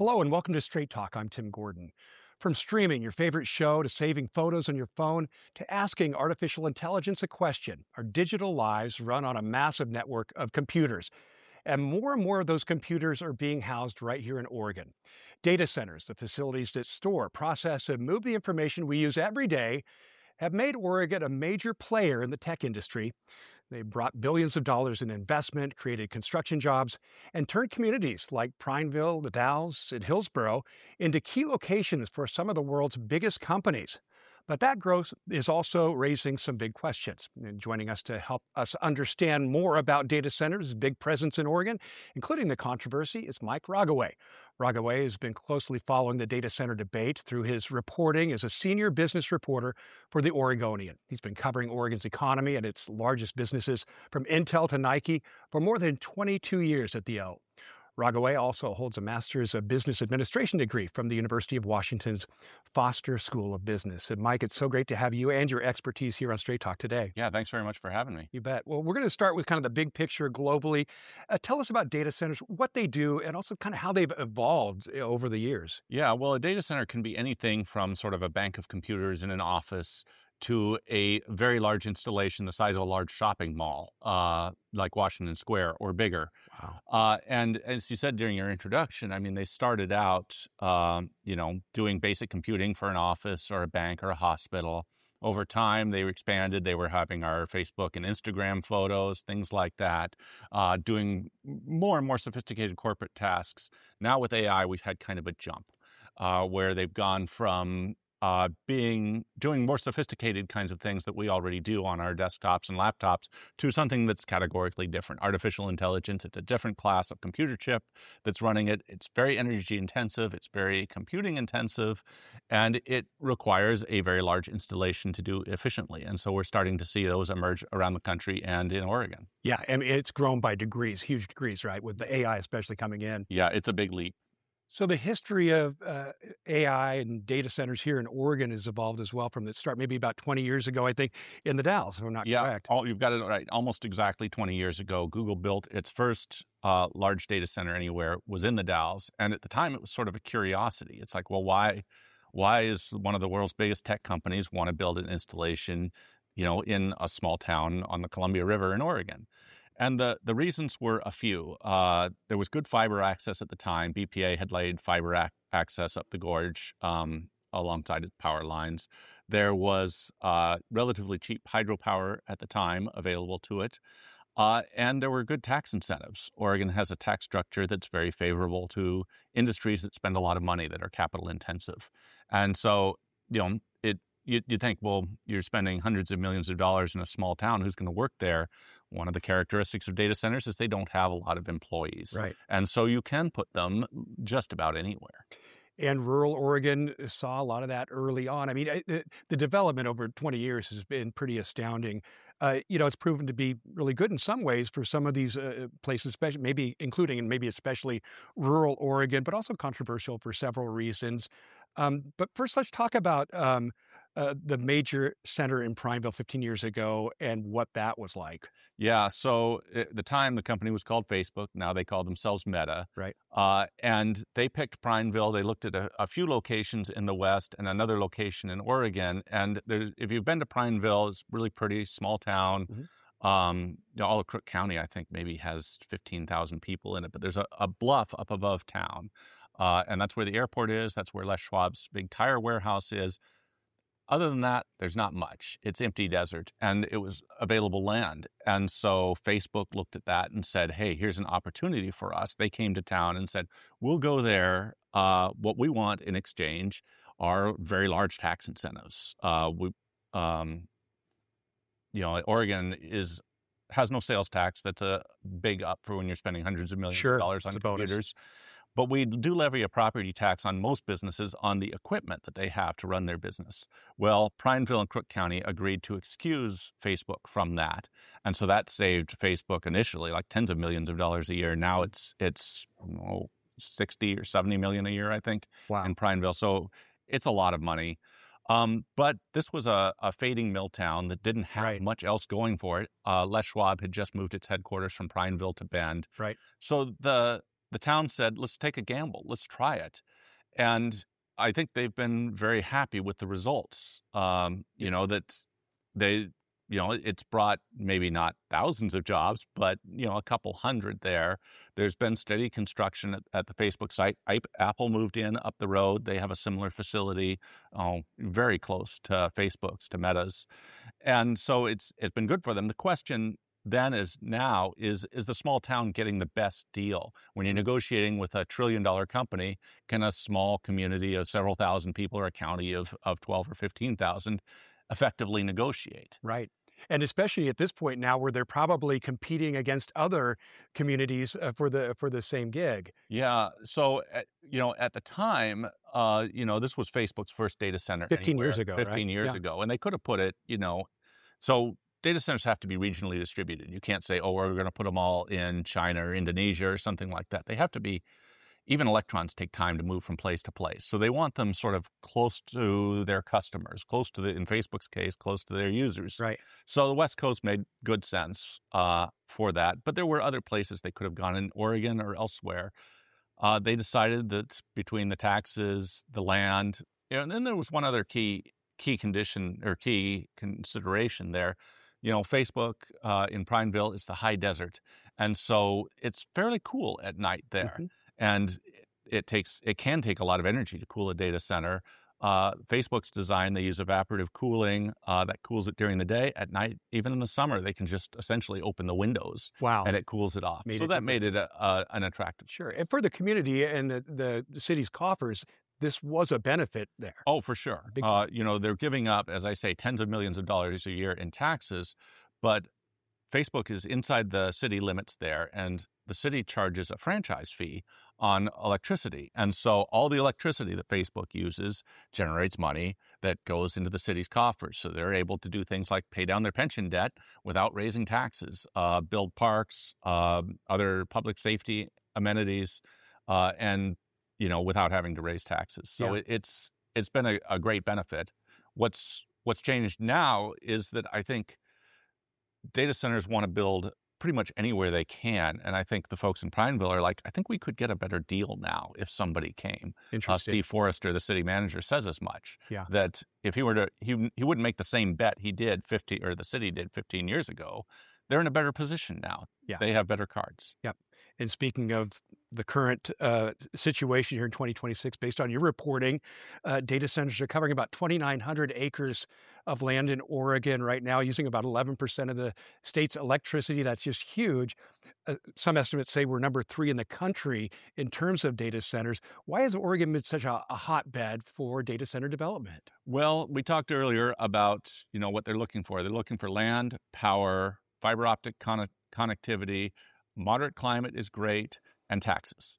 Hello and welcome to Straight Talk. I'm Tim Gordon. From streaming your favorite show to saving photos on your phone to asking artificial intelligence a question, our digital lives run on a massive network of computers. And more of those computers are being housed right here in Oregon. Data centers, the facilities that store, process, and move the information we use every day, have made Oregon a major player in the tech industry. They brought billions of dollars in investment, created construction jobs, and turned communities like Prineville, The Dalles, and Hillsborough into key locations for some of the world's biggest companies. But that growth is also raising some big questions. And joining us to help us understand more about data centers' big presence in Oregon, including the controversy, is Mike Rogoway. Rogoway has been closely following the data center debate through his reporting as a senior business reporter for The Oregonian. He's been covering Oregon's economy and its largest businesses, from Intel to Nike, for more than 22 years at the O. Rogoway also holds a Master's of Business Administration degree from the University of Washington's Foster School of Business. And Mike, it's so great to have you and your expertise here on Straight Talk today. Yeah, thanks very much for having me. You bet. Well, we're going to start with kind of the big picture globally. Tell us about data centers, what they do, and also kind of how they've evolved over the years. Yeah, well, a data center can be anything from sort of a bank of computers in an office to a very large installation the size of a large shopping mall, like Washington Square or bigger. Wow. And as you said during your introduction, I mean, they started out, doing basic computing for an office or a bank or a hospital. Over time, they expanded. They were having our Facebook and Instagram photos, things like that, doing more and more sophisticated corporate tasks. Now with AI, we've had kind of a jump where they've gone from doing more sophisticated kinds of things that we already do on our desktops and laptops to something that's categorically different. Artificial intelligence, it's a different class of computer chip that's running it. It's very energy intensive, it's very computing intensive, and it requires a very large installation to do efficiently. And so we're starting to see those emerge around the country and in Oregon. Yeah, and it's grown by degrees, huge degrees, right? With the AI especially coming in. Yeah, it's a big leap. So the history of AI and data centers here in Oregon has evolved as well from the start, maybe about 20 years ago, I think, in the Dalles, if I'm not correct. You've got it right. Almost exactly 20 years ago, Google built its first large data center anywhere, was in the Dalles. And at the time, it was sort of a curiosity. It's like, well, why is one of the world's biggest tech companies want to build an installation, in a small town on the Columbia River in Oregon? And the reasons were a few. There was good fiber access at the time. BPA had laid fiber access up the gorge alongside its power lines. There was relatively cheap hydropower at the time available to it. And there were good tax incentives. Oregon has a tax structure that's very favorable to industries that spend a lot of money, that are capital intensive. And so, you think, well, you're spending hundreds of millions of dollars in a small town. Who's going to work there? One of the characteristics of data centers is they don't have a lot of employees. Right. And so you can put them just about anywhere. And rural Oregon saw a lot of that early on. I mean, the development over 20 years has been pretty astounding. It's proven to be really good in some ways for some of these places, especially maybe including and maybe especially rural Oregon, but also controversial for several reasons. But first, let's talk about the major center in Prineville 15 years ago and what that was like. Yeah, so at the time, the company was called Facebook. Now they call themselves Meta. Right. And they picked Prineville. They looked at a few locations in the West and another location in Oregon. And if you've been to Prineville, it's really pretty, small town. Mm-hmm. All of Crook County, I think, maybe has 15,000 people in it. But there's a bluff up above town. And that's where the airport is. That's where Les Schwab's big tire warehouse is. Other than that, there's not much. It's empty desert, and it was available land. And so Facebook looked at that and said, hey, here's an opportunity for us. They came to town and said, we'll go there. What we want in exchange are very large tax incentives. Oregon has no sales tax. That's a big up for when you're spending hundreds of millions of dollars on computers. But we do levy a property tax on most businesses on the equipment that they have to run their business. Well, Prineville and Crook County agreed to excuse Facebook from that. And so that saved Facebook initially like tens of millions of dollars a year. Now it's 60 or 70 million a year, I think, in Prineville. So it's a lot of money. But this was a fading mill town that didn't have much else going for it. Les Schwab had just moved its headquarters from Prineville to Bend. Right. So the the town said, let's take a gamble, let's try it. And I think they've been very happy with the results. That they, it's brought maybe not thousands of jobs, but, a couple hundred there. There's been steady construction at the Facebook site. Apple moved in up the road. They have a similar facility, very close to Facebook's, to Meta's. And so it's been good for them. The question then is the small town getting the best deal? When you're negotiating with $1 trillion company, can a small community of several thousand people or a county of 12 or 15,000 effectively negotiate? Right. And especially at this point now where they're probably competing against other communities for the same gig. Yeah. So, at the time, this was Facebook's first data center. 15 years ago, 15 years ago. And they could have put it, so data centers have to be regionally distributed. You can't say, we're going to put them all in China or Indonesia or something like that. They have to be, even electrons take time to move from place to place. So they want them sort of close to their customers, in Facebook's case, close to their users. Right. So the West Coast made good sense for that. But there were other places they could have gone, in Oregon or elsewhere. They decided that between the taxes, the land, and then there was one other key condition or key consideration there. Facebook in Prineville is the high desert. And so it's fairly cool at night there. Mm-hmm. And it can take a lot of energy to cool a data center. Facebook's design, they use evaporative cooling that cools it during the day. At night, even in the summer, they can just essentially open the windows. Wow. And it cools it off. That made it an attractive. Sure. And for the community and the city's coffers, this was a benefit there. Oh, for sure. They're giving up, as I say, tens of millions of dollars a year in taxes, but Facebook is inside the city limits there, and the city charges a franchise fee on electricity. And so all the electricity that Facebook uses generates money that goes into the city's coffers. So they're able to do things like pay down their pension debt without raising taxes, build parks, other public safety amenities, and without having to raise taxes. So it's been a great benefit. What's changed now is that I think data centers want to build pretty much anywhere they can. And I think the folks in Prineville are like, I think we could get a better deal now if somebody came. Interesting. Steve Forrester, the city manager, says as much. Yeah. That if he were to, he wouldn't make the same bet the city did 15 years ago. They're in a better position now. Yeah. They have better cards. Yep. And speaking of the current situation here in 2026, based on your reporting, data centers are covering about 2,900 acres of land in Oregon right now, using about 11% of the state's electricity. That's just huge. Some estimates say we're number 3 in the country in terms of data centers. Why has Oregon been such a hotbed for data center development? Well, we talked earlier about, what they're looking for. They're looking for land, power, fiber optic connectivity, moderate climate is great, and taxes.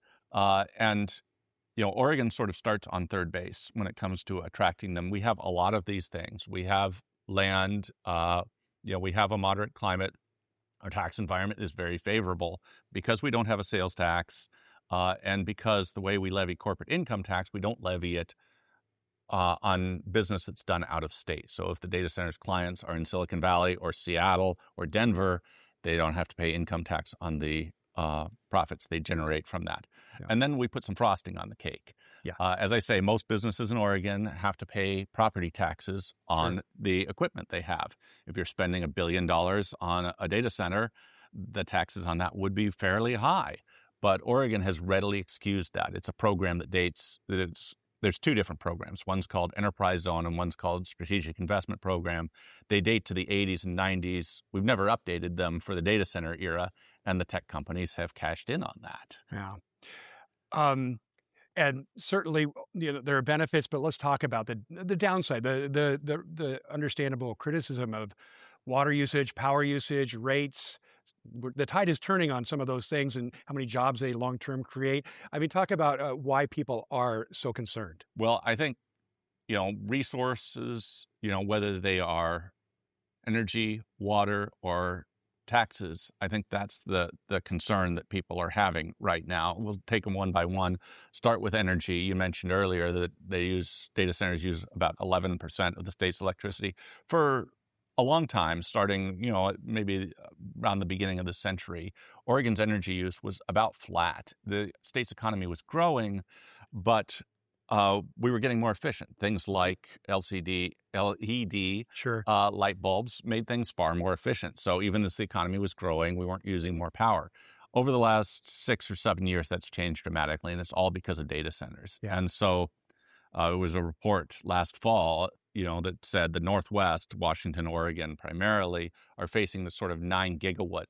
Oregon sort of starts on third base when it comes to attracting them. We have a lot of these things. We have land, we have a moderate climate. Our tax environment is very favorable because we don't have a sales tax, and because the way we levy corporate income tax, we don't levy it on business that's done out of state. So if the data center's clients are in Silicon Valley or Seattle or Denver, they don't have to pay income tax on the profits they generate from that. Yeah. And then we put some frosting on the cake. Yeah. As I say, most businesses in Oregon have to pay property taxes on the equipment they have. If you're spending $1 billion on a data center, the taxes on that would be fairly high. But Oregon has readily excused that. It's a program that there's 2 different programs. One's called Enterprise Zone and one's called Strategic Investment Program. They date to the 80s and 90s. We've never updated them for the data center era, and the tech companies have cashed in on that. Yeah. And certainly, there are benefits, but let's talk about the downside, the understandable criticism of water usage, power usage, rates. The tide is turning on some of those things and how many jobs they long-term create. I mean, talk about why people are so concerned. Well, I think, resources, whether they are energy, water, or taxes, I think that's the concern that people are having right now. We'll take them one by one. Start with energy. You mentioned earlier that data centers use about 11% of the state's electricity. For a long time, starting, maybe around the beginning of the century, Oregon's energy use was about flat. The state's economy was growing, but we were getting more efficient. Things like LED Sure. light bulbs made things far more efficient. So even as the economy was growing, we weren't using more power. Over the last 6 or 7 years, that's changed dramatically, and it's all because of data centers. Yeah. And so it was a report last fall, that said the Northwest, Washington, Oregon primarily, are facing this sort of 9 gigawatt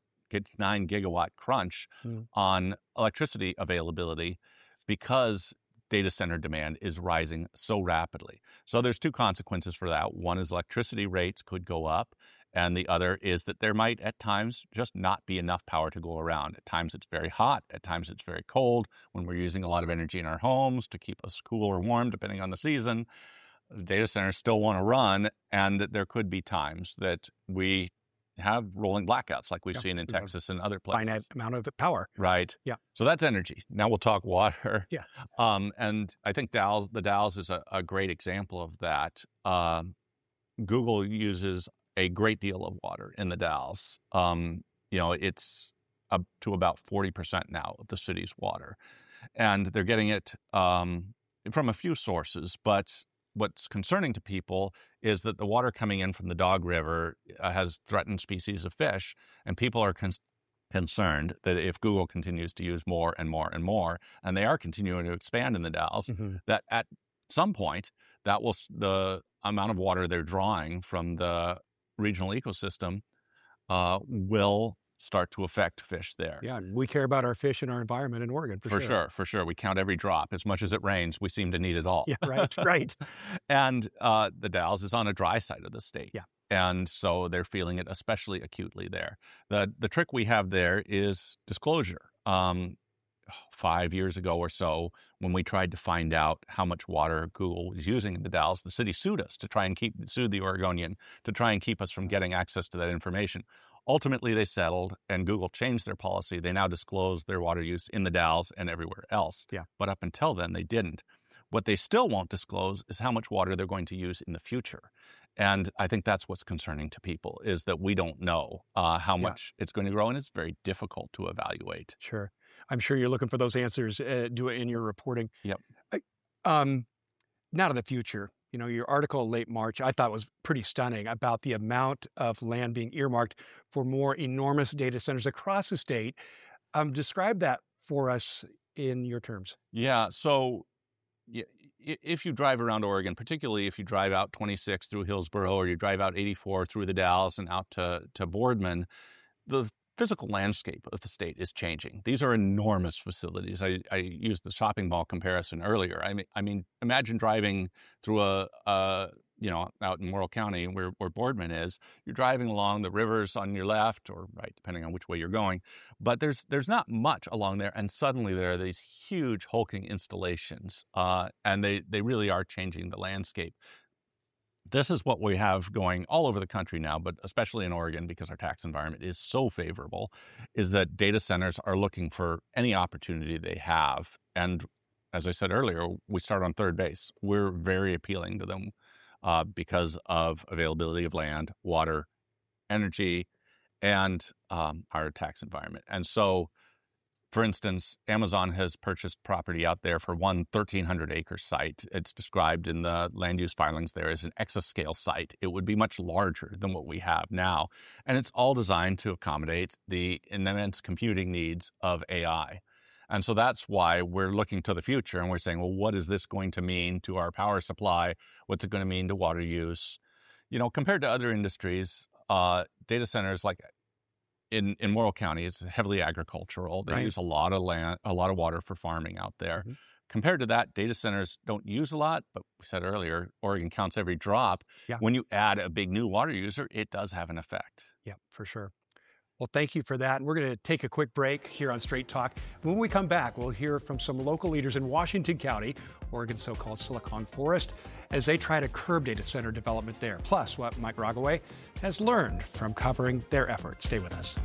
crunch on electricity availability because data center demand is rising so rapidly. So there's 2 consequences for that. One is electricity rates could go up, and the other is that there might at times just not be enough power to go around. At times it's very hot, at times it's very cold. When we're using a lot of energy in our homes to keep us cool or warm, depending on the season, the data centers still want to run, and there could be times that we have rolling blackouts like we've seen in Texas and other places. Finite amount of power. Right. Yeah. So that's energy. Now we'll talk water. Yeah. And I think the Dalles is a great example of that. Google uses a great deal of water in the Dalles. It's up to about 40% now of the city's water. And they're getting it from a few sources, but what's concerning to people is that the water coming in from the Dog River has threatened species of fish, and people are concerned that if Google continues to use more and more and more, and they are continuing to expand in the Dalles, that at some point the amount of water they're drawing from the regional ecosystem will start to affect fish there. Yeah, we care about our fish and our environment in Oregon, for sure. For sure. We count every drop. As much as it rains, we seem to need it all. Yeah, right. And the Dalles is on a dry side of the state. Yeah. And so they're feeling it especially acutely there. The trick we have there is disclosure. 5 years ago or so, when we tried to find out how much water Google was using in the Dalles, the city sued us sued the Oregonian to try and keep us from getting access to that information. Ultimately, they settled, and Google changed their policy. They now disclose their water use in the Dalles and everywhere else. Yeah. But up until then, they didn't. What they still won't disclose is how much water they're going to use in the future. And I think that's what's concerning to people, is that we don't know how much it's going to grow, and it's very difficult to evaluate. Sure. I'm sure you're looking for those answers in your reporting. Yep. Now to the future. Your article late March, I thought was pretty stunning about the amount of land being earmarked for more enormous data centers across the state. Describe that for us in your terms. Yeah. So if you drive around Oregon, particularly if you drive out 26 through Hillsboro or you drive out 84 through the Dalles and out to Boardman, the physical landscape of the state is changing. These are enormous facilities. I used the shopping mall comparison earlier. I mean, imagine driving through out in Morrill County where Boardman is. You're driving along the rivers on your left or right, depending on which way you're going. But there's not much along there, and suddenly there are these huge hulking installations, and they really are changing the landscape. This is what we have going all over the country now, but especially in Oregon, because our tax environment is so favorable, is that data centers are looking for any opportunity they have. And as I said earlier, we start on third base. We're very appealing to them because of availability of land, water, energy, and our tax environment. And so, for instance, Amazon has purchased property out there for one 1,300-acre site. It's described in the land use filings there as an exascale site. It would be much larger than what we have now. And it's all designed to accommodate the immense computing needs of AI. And so that's why we're looking to the future and we're saying, well, what is this going to mean to our power supply? What's it going to mean to water use? Compared to other industries, data centers like in Morrill County, it's heavily agricultural. They use a lot of land, a lot of water for farming out there. Mm-hmm. Compared to that, data centers don't use a lot, but we said earlier, Oregon counts every drop. Yeah. When you add a big new water user, it does have an effect. Yeah, for sure. Well, thank you for that. And we're going to take a quick break here on Straight Talk. When we come back, we'll hear from some local leaders in Washington County, Oregon's so-called Silicon Forest, as they try to curb data center development there. Plus, what Mike Rogoway has learned from covering their efforts. Stay with us.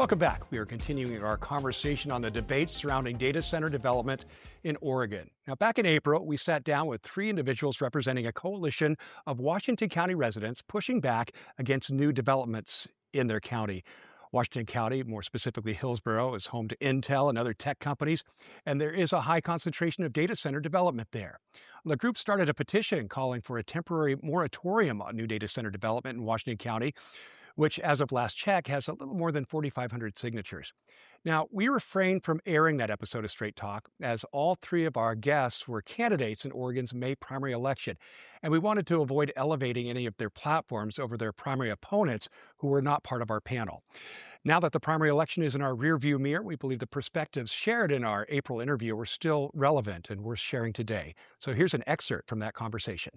Welcome back. We are continuing our conversation on the debates surrounding data center development in Oregon. Now, back in April, we sat down with 3 individuals representing a coalition of Washington County residents pushing back against new developments in their county. Washington County, more specifically Hillsborough, is home to Intel and other tech companies, and there is a high concentration of data center development there. The group started a petition calling for a temporary moratorium on new data center development in Washington County, which, as of last check, has a little more than 4,500 signatures. Now, we refrained from airing that episode of Straight Talk, as all 3 of our guests were candidates in Oregon's May primary election, and we wanted to avoid elevating any of their platforms over their primary opponents who were not part of our panel. Now that the primary election is in our rearview mirror, we believe the perspectives shared in our April interview are still relevant and worth sharing today. So here's an excerpt from that conversation.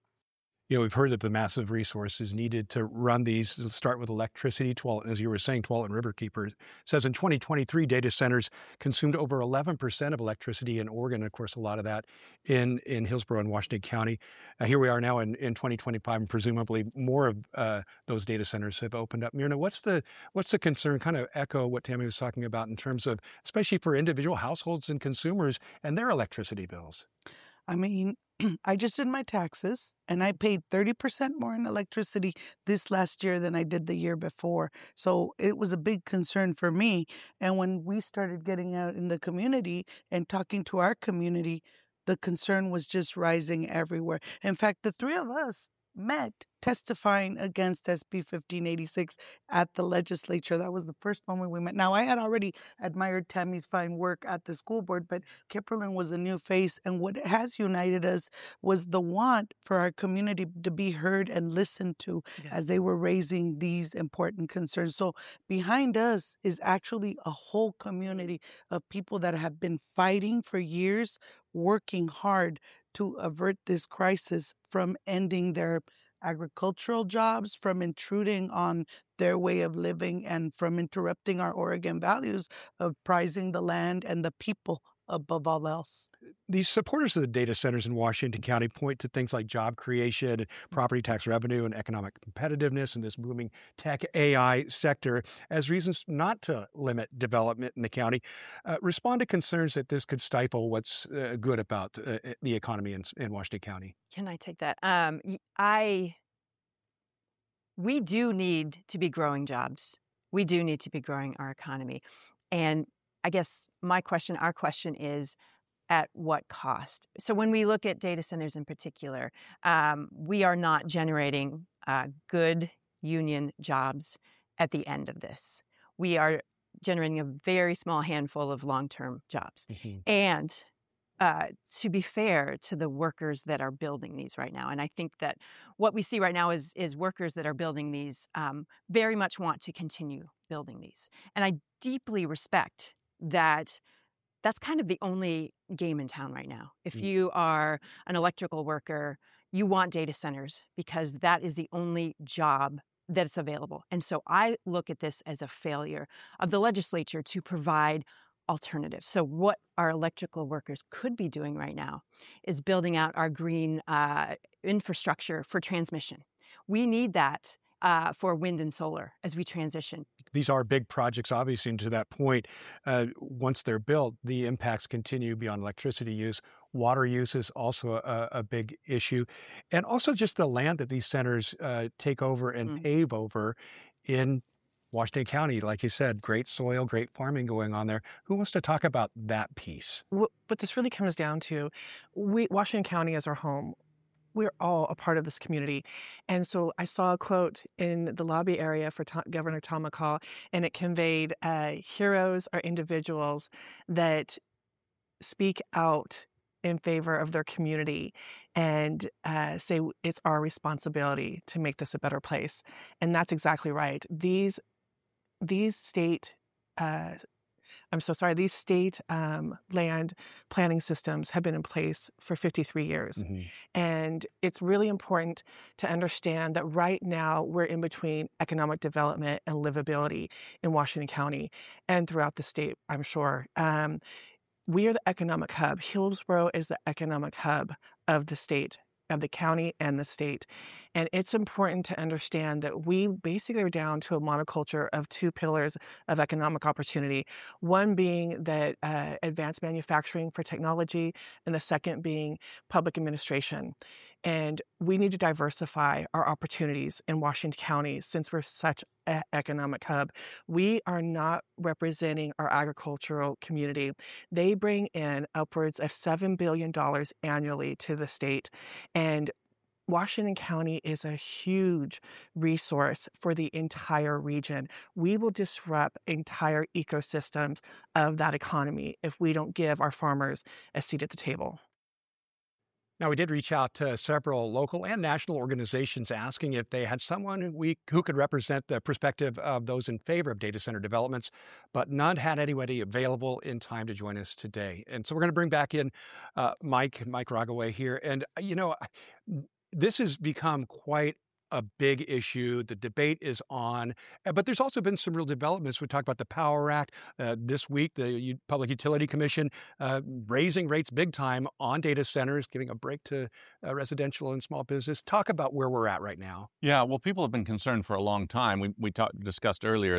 We've heard that the massive resources needed to run these. Let's start with electricity. As you were saying, Tualatin Riverkeeper says in 2023, data centers consumed over 11% of electricity in Oregon. And of course, a lot of that in Hillsborough and Washington County. Here we are now in 2025, and presumably more of those data centers have opened up. Myrna, what's the concern? Kind of echo what Tammy was talking about in terms of, especially for individual households and consumers and their electricity bills. I mean, I just did my taxes and I paid 30% more in electricity this last year than I did the year before. So it was a big concern for me. And when we started getting out in the community and talking to our community, the concern was just rising everywhere. In fact, the 3 of us met testifying against SB 1586 at the legislature. That was the first moment we met. Now, I had already admired Tammy's fine work at the school board, but Kipperlin was a new face. And what has united us was the want for our community to be heard and listened to as they were raising these important concerns. So behind us is actually a whole community of people that have been fighting for years, working hard to avert this crisis from ending their agricultural jobs, from intruding on their way of living, and from interrupting our Oregon values of prizing the land and the people above all else. These supporters of the data centers in Washington County point to things like job creation, property tax revenue, and economic competitiveness in this booming tech AI sector as reasons not to limit development in the county. Respond to concerns that this could stifle what's good about the economy in Washington County. Can I take that? We do need to be growing jobs. We do need to be growing our economy. And I guess our question is, at what cost? So when we look at data centers in particular, we are not generating good union jobs at the end of this. We are generating a very small handful of long-term jobs. Mm-hmm. And to be fair to the workers that are building these right now, and I think that what we see right now is workers that are building these very much want to continue building these. And I deeply respect that's kind of the only game in town right now. If you are an electrical worker, you want data centers because that is the only job that's available. And so I look at this as a failure of the legislature to provide alternatives. So what our electrical workers could be doing right now is building out our green infrastructure for transmission. We need that for wind and solar as we transition. These are big projects, obviously, and to that point, once they're built, the impacts continue beyond electricity use. Water use is also a big issue. And also just the land that these centers take over and pave over in Washington County. Like you said, great soil, great farming going on there. Who wants to talk about that piece? What this really comes down to, Washington County is our home. We're all a part of this community. And so I saw a quote in the lobby area for Governor Tom McCall, and it conveyed heroes are individuals that speak out in favor of their community and say it's our responsibility to make this a better place. And that's exactly right. These state land planning systems have been in place for 53 years. Mm-hmm. And it's really important to understand that right now we're in between economic development and livability in Washington County and throughout the state, I'm sure. We are the economic hub. Hillsborough is the economic hub of the state of the county and the state. And it's important to understand that we basically are down to a monoculture of two pillars of economic opportunity. One being that advanced manufacturing for technology, and the second being public administration. And we need to diversify our opportunities in Washington County since we're such an economic hub. We are not representing our agricultural community. They bring in upwards of $7 billion annually to the state. And Washington County is a huge resource for the entire region. We will disrupt entire ecosystems of that economy if we don't give our farmers a seat at the table. Now, we did reach out to several local and national organizations asking if they had someone who could represent the perspective of those in favor of data center developments, but none had anybody available in time to join us today. And so we're going to bring back in Mike Rogoway here. And, this has become quite a big issue. The debate is on, but there's also been some real developments. We talked about the Power Act this week, the Public Utility Commission raising rates big time on data centers, giving a break to residential and small business. Talk about where we're at right now. Yeah, well, people have been concerned for a long time. We discussed earlier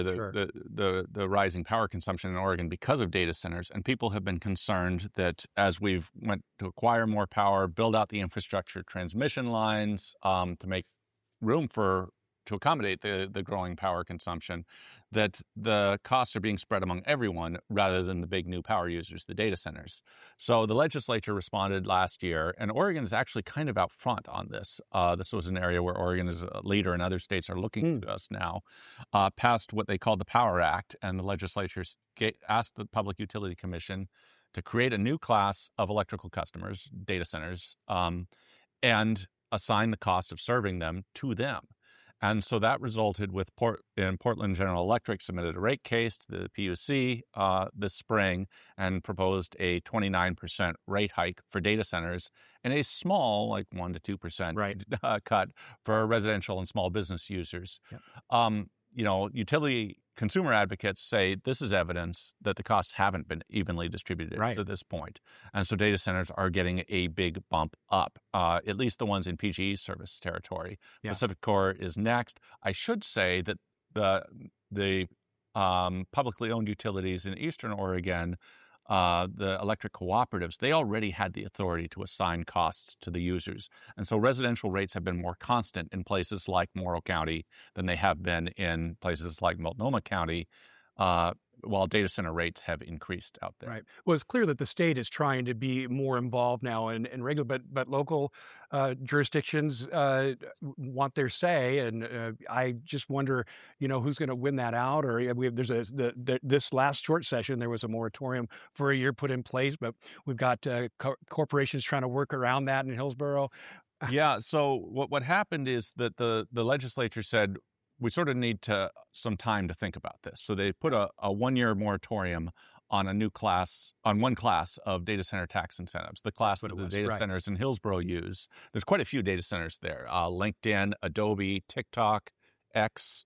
the rising power consumption in Oregon because of data centers, and people have been concerned that as we've went to acquire more power, build out the infrastructure, transmission lines to make room to accommodate the growing power consumption, that the costs are being spread among everyone rather than the big new power users, the data centers. So the legislature responded last year, and Oregon is actually kind of out front on this. This was an area where Oregon is a leader and other states are looking to us now, passed what they called the Power Act, and the legislature asked the Public Utility Commission to create a new class of electrical customers, data centers, and assign the cost of serving them to them. And so that resulted with Portland General Electric submitted a rate case to the PUC this spring and proposed a 29% rate hike for data centers and a small, like 1% to 2% cut for residential and small business users. Yep. Utility consumer advocates say this is evidence that the costs haven't been evenly distributed to this point. And so data centers are getting a big bump up, at least the ones in PG&E's service territory. Yeah. PacifiCorp is next. I should say that the publicly owned utilities in Eastern Oregon, the electric cooperatives, they already had the authority to assign costs to the users. And so residential rates have been more constant in places like Morrow County than they have been in places like Multnomah County, while data center rates have increased out there. Right. Well, it's clear that the state is trying to be more involved now in regular, but local jurisdictions want their say, and I just wonder, who's going to win that out? Or this last short session, there was a moratorium for a year put in place, but we've got corporations trying to work around that in Hillsborough. Yeah. So what happened is that the legislature said, we sort of need some time to think about this. So they put a 1-year moratorium on one class of data center tax incentives, the class that the data centers in Hillsborough use. There's quite a few data centers there. LinkedIn, Adobe, TikTok, X,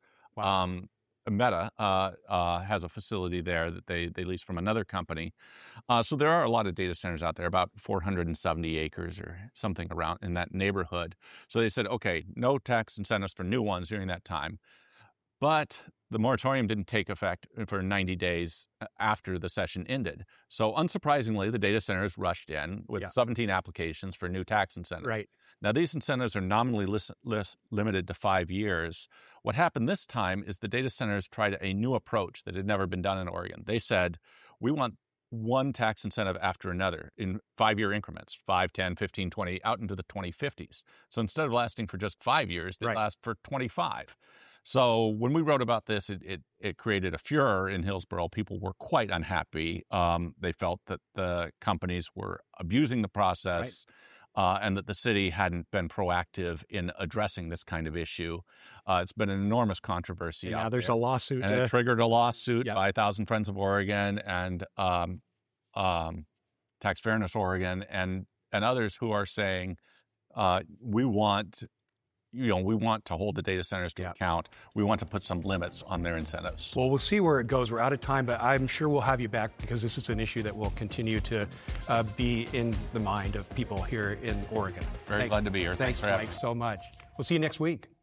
Meta has a facility there that they lease from another company. So there are a lot of data centers out there, about 470 acres or something around in that neighborhood. So they said, okay, no tax incentives for new ones during that time. But the moratorium didn't take effect for 90 days after the session ended. So unsurprisingly, the data centers rushed in with 17 applications for new tax incentives. Right. Now, these incentives are nominally limited to 5 years. What happened this time is the data centers tried a new approach that had never been done in Oregon. They said, we want one tax incentive after another in 5-year increments, 5, 10, 15, 20, out into the 2050s. So instead of lasting for just 5 years, they last for 25. So when we wrote about this, it created a furor in Hillsborough. People were quite unhappy. They felt that the companies were abusing the process and that the city hadn't been proactive in addressing this kind of issue. It's been an enormous controversy. And now there's a lawsuit. And it triggered a lawsuit by 1,000 Friends of Oregon and Tax Fairness Oregon and others who are saying we want we want to hold the data centers to account. We want to put some limits on their incentives. Well, we'll see where it goes. We're out of time, but I'm sure we'll have you back because this is an issue that will continue to be in the mind of people here in Oregon. Very glad to be here. Thanks for having me. Mike, so much. We'll see you next week.